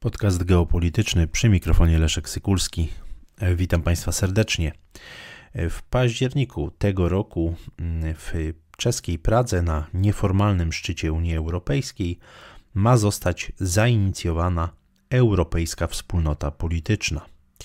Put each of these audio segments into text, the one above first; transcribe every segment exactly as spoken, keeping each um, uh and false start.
Podcast geopolityczny, przy mikrofonie Leszek Sykulski. Witam Państwa serdecznie. W październiku tego roku w czeskiej Pradze na nieformalnym szczycie Unii Europejskiej ma zostać zainicjowana Europejska Wspólnota Polityczna.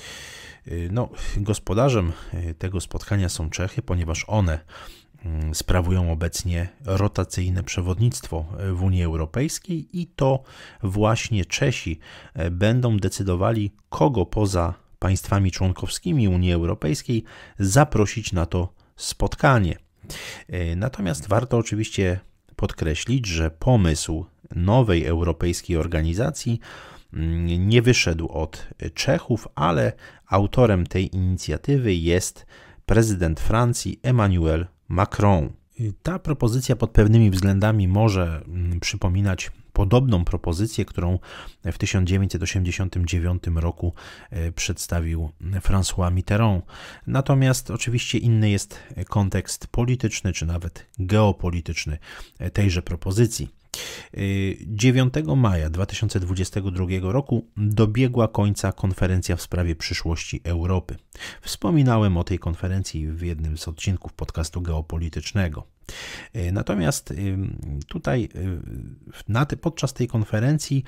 No, gospodarzem tego spotkania są Czechy, ponieważ one sprawują obecnie rotacyjne przewodnictwo w Unii Europejskiej i to właśnie Czesi będą decydowali, kogo poza państwami członkowskimi Unii Europejskiej zaprosić na to spotkanie. Natomiast warto oczywiście podkreślić, że pomysł nowej europejskiej organizacji nie wyszedł od Czechów, ale autorem tej inicjatywy jest prezydent Francji Emmanuel Macron. Ta propozycja pod pewnymi względami może przypominać podobną propozycję, którą w tysiąc dziewięćset osiemdziesiątym dziewiątym roku przedstawił François Mitterrand. Natomiast oczywiście inny jest kontekst polityczny, czy nawet geopolityczny tejże propozycji. dziewiątego maja dwa tysiące dwudziestego drugiego roku dobiegła końca konferencja w sprawie przyszłości Europy. Wspominałem o tej konferencji w jednym z odcinków podcastu geopolitycznego. Natomiast tutaj podczas tej konferencji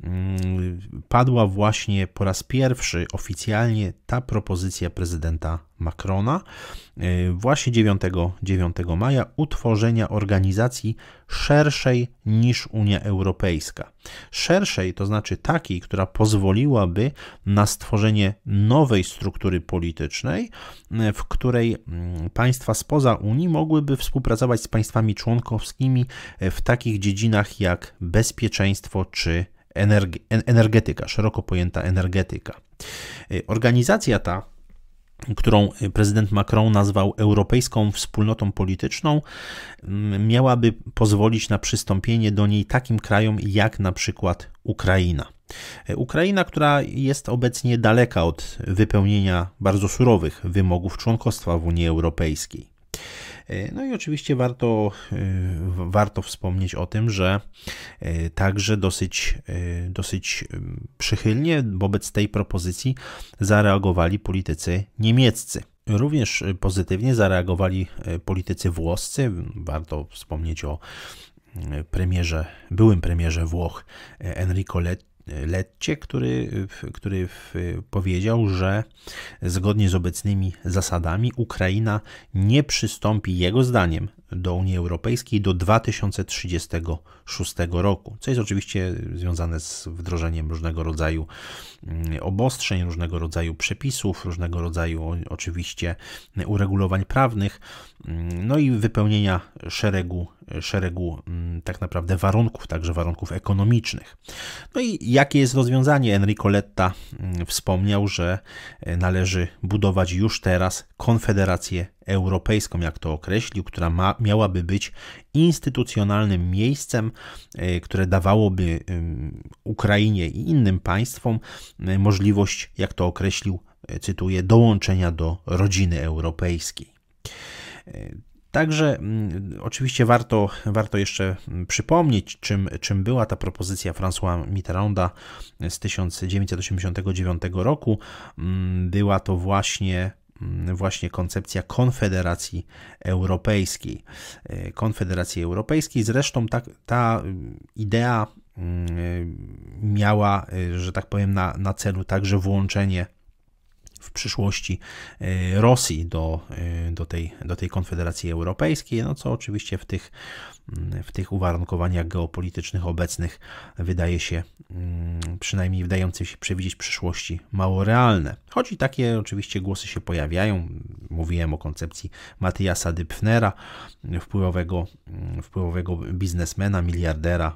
padła właśnie po raz pierwszy oficjalnie ta propozycja prezydenta Macrona właśnie dziewiątego maja utworzenia organizacji szerszej niż Unia Europejska. Szerszej, to znaczy takiej, która pozwoliłaby na stworzenie nowej struktury politycznej, w której państwa spoza Unii mogłyby współpracować z państwami członkowskimi w takich dziedzinach jak bezpieczeństwo czy energetyka, szeroko pojęta energetyka. Organizacja ta, którą prezydent Macron nazwał Europejską Wspólnotą Polityczną, miałaby pozwolić na przystąpienie do niej takim krajom jak na przykład Ukraina. Ukraina, która jest obecnie daleka od wypełnienia bardzo surowych wymogów członkostwa w Unii Europejskiej. No i oczywiście warto, warto wspomnieć o tym, że także dosyć, dosyć przychylnie wobec tej propozycji zareagowali politycy niemieccy. Również pozytywnie zareagowali politycy włoscy. Warto wspomnieć o premierze, byłym premierze Włoch Enrico Lettie, który, który powiedział, że zgodnie z obecnymi zasadami Ukraina nie przystąpi jego zdaniem do Unii Europejskiej do dwa tysiące trzydziestego szóstego roku, co jest oczywiście związane z wdrożeniem różnego rodzaju obostrzeń, różnego rodzaju przepisów, różnego rodzaju oczywiście uregulowań prawnych, no i wypełnienia szeregu, szeregu tak naprawdę warunków, także warunków ekonomicznych. No i jakie jest rozwiązanie? Enrico Letta wspomniał, że należy budować już teraz konfederację europejską, jak to określił, która ma, miałaby być instytucjonalnym miejscem, które dawałoby Ukrainie i innym państwom możliwość, jak to określił, cytuję, dołączenia do rodziny europejskiej. Także oczywiście warto, warto jeszcze przypomnieć, czym, czym była ta propozycja François Mitterranda z tysiąc dziewięćset osiemdziesiątego dziewiątego roku. Była to właśnie właśnie koncepcja Konfederacji Europejskiej. Konfederacji Europejskiej, zresztą ta, ta idea miała, że tak powiem, na, na celu także włączenie w przyszłości Rosji do, do, tej, do tej Konfederacji Europejskiej, no co oczywiście w tych, w tych uwarunkowaniach geopolitycznych obecnych wydaje się, przynajmniej wydające się przewidzieć przyszłości, mało realne. Choć i takie oczywiście głosy się pojawiają. Mówiłem o koncepcji Matthiasa Dybfnera, wpływowego, wpływowego biznesmena, miliardera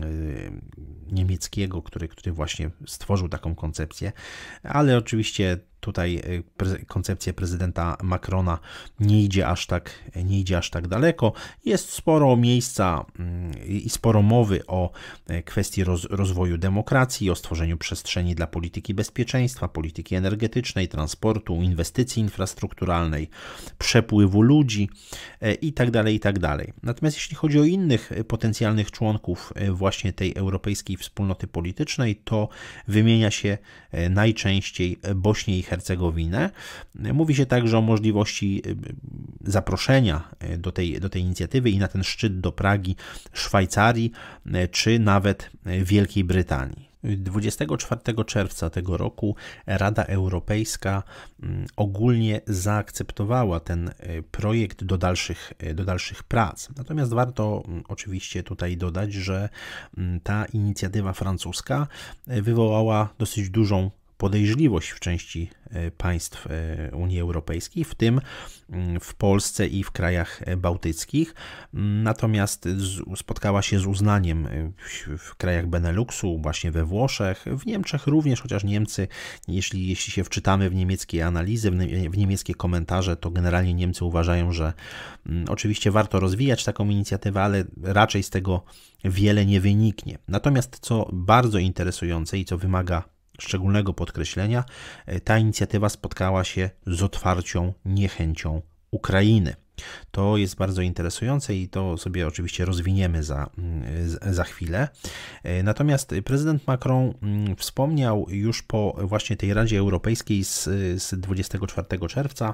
niemieckiego, który, który właśnie stworzył taką koncepcję, ale oczywiście tutaj koncepcja prezydenta Macrona nie idzie aż tak, nie idzie aż tak daleko. Jest sporo miejsca i sporo mowy o kwestii roz, rozwoju demokracji, o stworzeniu przestrzeni dla polityki bezpieczeństwa, polityki energetycznej, transportu, inwestycji infrastrukturalnej, przepływu ludzi itd., itd. Natomiast jeśli chodzi o innych potencjalnych członków właśnie tej europejskiej wspólnoty politycznej, to wymienia się najczęściej Bośnię i Hercegowinę. Mówi się także o możliwości zaproszenia do tej, do tej inicjatywy i na ten szczyt do Pragi Szwajcarii, czy nawet Wielkiej Brytanii. dwudziestego czwartego czerwca tego roku Rada Europejska ogólnie zaakceptowała ten projekt do dalszych, do dalszych prac. Natomiast warto oczywiście tutaj dodać, że ta inicjatywa francuska wywołała dosyć dużą podejrzliwość w części państw Unii Europejskiej, w tym w Polsce i w krajach bałtyckich. Natomiast spotkała się z uznaniem w krajach Beneluxu, właśnie we Włoszech, w Niemczech również, chociaż Niemcy, jeśli, jeśli się wczytamy w niemieckie analizy, w niemieckie komentarze, to generalnie Niemcy uważają, że oczywiście warto rozwijać taką inicjatywę, ale raczej z tego wiele nie wyniknie. Natomiast co bardzo interesujące i co wymaga szczególnego podkreślenia, ta inicjatywa spotkała się z otwarcią niechęcią Ukrainy. To jest bardzo interesujące i to sobie oczywiście rozwiniemy za, za chwilę. Natomiast prezydent Macron wspomniał już po właśnie tej Radzie Europejskiej z, z dwudziestego czwartego czerwca,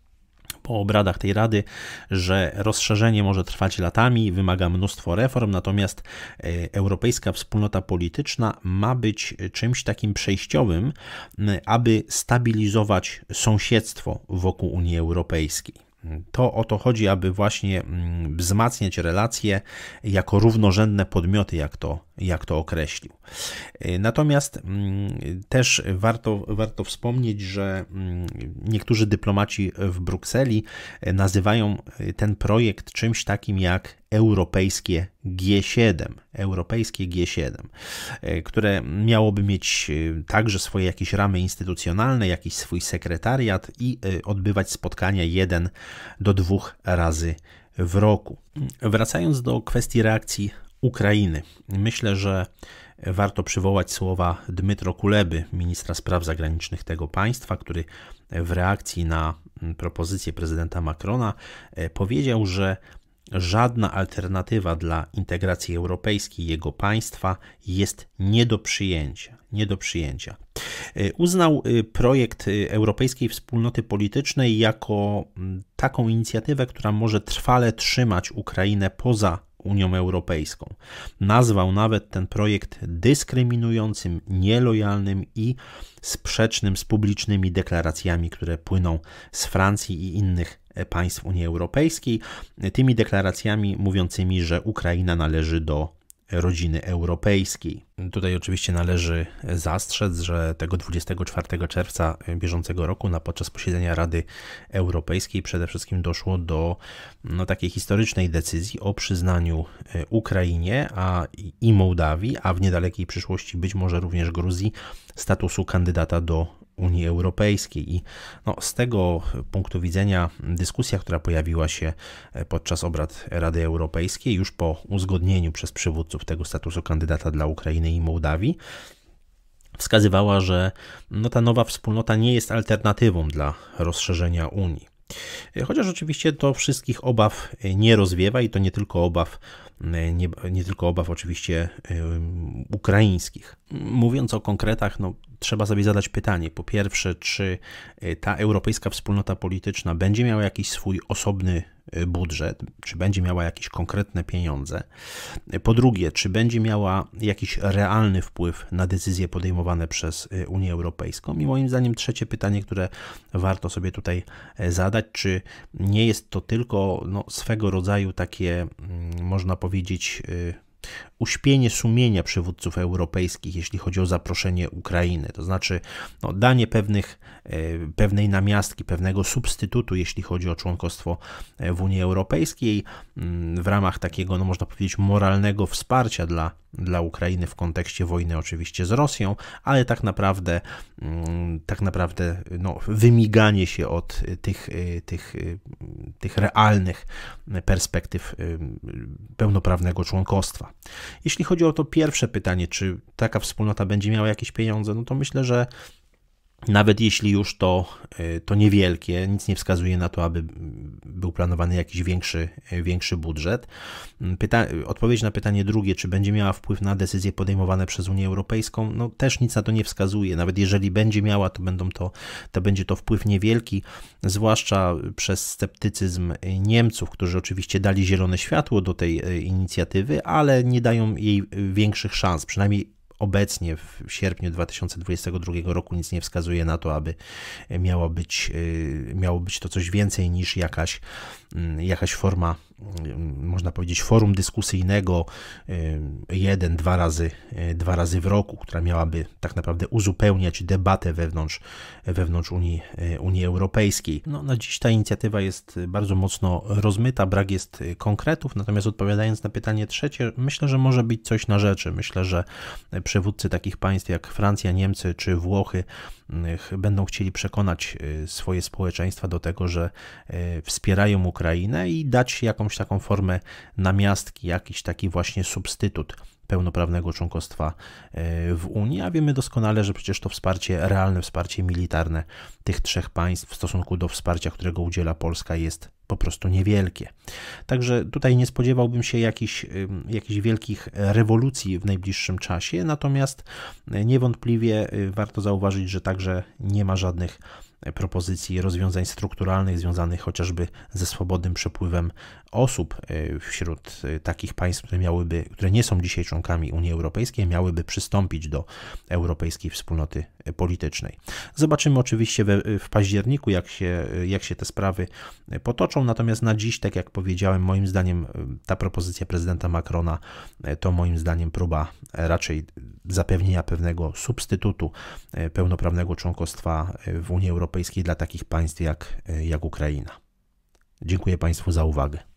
po obradach tej Rady, że rozszerzenie może trwać latami, wymaga mnóstwo reform, natomiast europejska wspólnota polityczna ma być czymś takim przejściowym, aby stabilizować sąsiedztwo wokół Unii Europejskiej. To o to chodzi, aby właśnie wzmacniać relacje jako równorzędne podmioty, jak to, jak to określił. Natomiast też warto, warto wspomnieć, że niektórzy dyplomaci w Brukseli nazywają ten projekt czymś takim jak europejskie G siedem, europejskie G siedem, które miałoby mieć także swoje jakieś ramy instytucjonalne, jakiś swój sekretariat i odbywać spotkania jeden do dwóch razy w roku. Wracając do kwestii reakcji Ukrainy, myślę, że warto przywołać słowa Dmytro Kuleby, ministra spraw zagranicznych tego państwa, który w reakcji na propozycję prezydenta Macrona powiedział, że żadna alternatywa dla integracji europejskiej jego państwa jest nie do przyjęcia. Nie do przyjęcia. Uznał projekt Europejskiej Wspólnoty Politycznej jako taką inicjatywę, która może trwale trzymać Ukrainę poza Unią Europejską. Nazwał nawet ten projekt dyskryminującym, nielojalnym i sprzecznym z publicznymi deklaracjami, które płyną z Francji i innych państw Unii Europejskiej, tymi deklaracjami mówiącymi, że Ukraina należy do rodziny europejskiej. Tutaj oczywiście należy zastrzec, że tego dwudziestego czwartego czerwca bieżącego roku na podczas posiedzenia Rady Europejskiej przede wszystkim doszło do no, takiej historycznej decyzji o przyznaniu Ukrainie a, i Mołdawii, a w niedalekiej przyszłości być może również Gruzji, statusu kandydata do Unii Europejskiej. I no, z tego punktu widzenia dyskusja, która pojawiła się podczas obrad Rady Europejskiej, już po uzgodnieniu przez przywódców tego statusu kandydata dla Ukrainy i Mołdawii, wskazywała, że no, ta nowa wspólnota nie jest alternatywą dla rozszerzenia Unii. Chociaż oczywiście to wszystkich obaw nie rozwiewa i to nie tylko obaw, nie, nie tylko obaw oczywiście um, ukraińskich. Mówiąc o konkretach, no, trzeba sobie zadać pytanie. Po pierwsze, czy ta europejska wspólnota polityczna będzie miała jakiś swój osobny budżet, czy będzie miała jakieś konkretne pieniądze. Po drugie, czy będzie miała jakiś realny wpływ na decyzje podejmowane przez Unię Europejską. I moim zdaniem trzecie pytanie, które warto sobie tutaj zadać, czy nie jest to tylko no, swego rodzaju takie, można powiedzieć, uśpienie sumienia przywódców europejskich, jeśli chodzi o zaproszenie Ukrainy, to znaczy no, danie pewnych, pewnej namiastki, pewnego substytutu, jeśli chodzi o członkostwo w Unii Europejskiej, w ramach takiego, no można powiedzieć, moralnego wsparcia dla dla Ukrainy w kontekście wojny oczywiście z Rosją, ale tak naprawdę, tak naprawdę no, wymiganie się od tych, tych, tych realnych perspektyw pełnoprawnego członkostwa. Jeśli chodzi o to pierwsze pytanie, czy taka wspólnota będzie miała jakieś pieniądze, no to myślę, że nawet jeśli już to, to niewielkie, nic nie wskazuje na to, aby był planowany jakiś większy, większy budżet. Pyta- odpowiedź na pytanie drugie, czy będzie miała wpływ na decyzje podejmowane przez Unię Europejską, no też nic na to nie wskazuje. Nawet jeżeli będzie miała, to, będą to, to będzie to wpływ niewielki, zwłaszcza przez sceptycyzm Niemców, którzy oczywiście dali zielone światło do tej inicjatywy, ale nie dają jej większych szans, przynajmniej obecnie w sierpniu dwa tysiące dwudziestego drugiego roku nic nie wskazuje na to, aby miało być, miało być to coś więcej niż jakaś, jakaś forma, można powiedzieć, forum dyskusyjnego jeden, dwa razy, dwa razy w roku, która miałaby tak naprawdę uzupełniać debatę wewnątrz, wewnątrz Unii, Unii Europejskiej. No, na dziś ta inicjatywa jest bardzo mocno rozmyta, brak jest konkretów, natomiast odpowiadając na pytanie trzecie, myślę, że może być coś na rzeczy. Myślę, że przywódcy takich państw jak Francja, Niemcy czy Włochy będą chcieli przekonać swoje społeczeństwa do tego, że wspierają Ukrainę i dać jakąś taką formę namiastki, jakiś taki właśnie substytut pełnoprawnego członkostwa w Unii, a wiemy doskonale, że przecież to wsparcie, realne wsparcie militarne tych trzech państw w stosunku do wsparcia, którego udziela Polska, jest po prostu niewielkie. Także tutaj nie spodziewałbym się jakichś, jakichś wielkich rewolucji w najbliższym czasie, natomiast niewątpliwie warto zauważyć, że także nie ma żadnych propozycji rozwiązań strukturalnych związanych chociażby ze swobodnym przepływem osób wśród takich państw, które miałyby, które nie są dzisiaj członkami Unii Europejskiej, miałyby przystąpić do Europejskiej Wspólnoty Politycznej. Zobaczymy oczywiście we, w październiku, jak się, jak się te sprawy potoczą, natomiast na dziś, tak jak powiedziałem, moim zdaniem ta propozycja prezydenta Macrona to moim zdaniem próba raczej zapewnienia pewnego substytutu pełnoprawnego członkostwa w Unii Europejskiej dla takich państw jak, jak Ukraina. Dziękuję Państwu za uwagę.